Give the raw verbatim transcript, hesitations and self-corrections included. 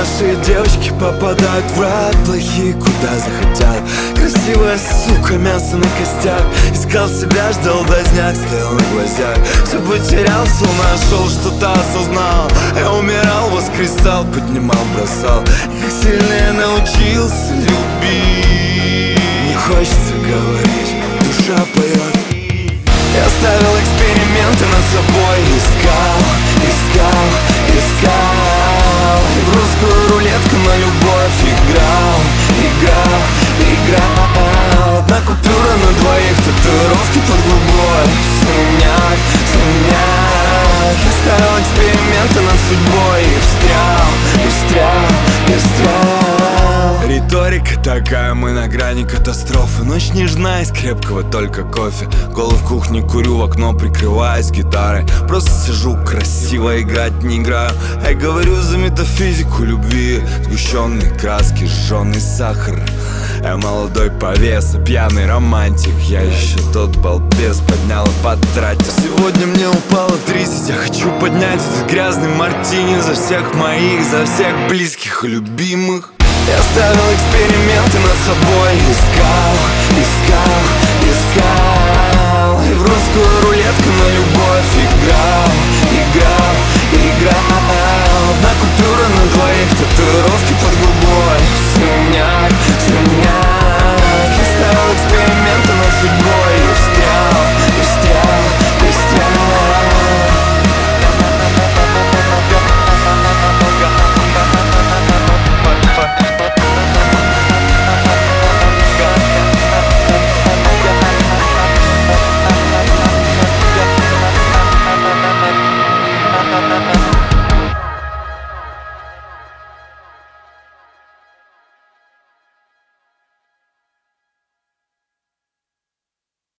Хорошие девочки попадают в рай, плохие куда захотят. Красивая сука, мясо на костях. Искал себя, ждал доздняк, стоял на гвоздях. Все потерял, все нашел, что-то осознал. Я умирал, воскресал, поднимал, бросал. И как сильно я научился любить. Не хочется говорить, душа поет. Я ставил эксперименты над собой. Искал, искал, искал. И в русскую рулетку на любовь играл, играл, играл. Одна купюра на двоих, татуировки под губой. Синяк, синяк. Я ставил эксперименты над судьбой. И встрял, и встрял, и встрял. Риторика такая, мы на грани катастрофы. Ночь нежна, из крепкого только кофе. Голый в кухне, курю в окно, прикрываясь гитарой. Просто сижу, красиво играть не играю. Я говорю за метафизику любви. Сгущенные краски, жженый сахар. Я молодой повеса, пьяный романтик. Я еще тот балбес, поднял и потратил. Сегодня мне упало тридцать. Я хочу поднять этот грязный мартини за всех моих, за всех близких и любимых. Я ставил эксперименты над собой. Искал, искал, искал. И в русскую рулетку на любовь играл, играл, играл. Одна купюра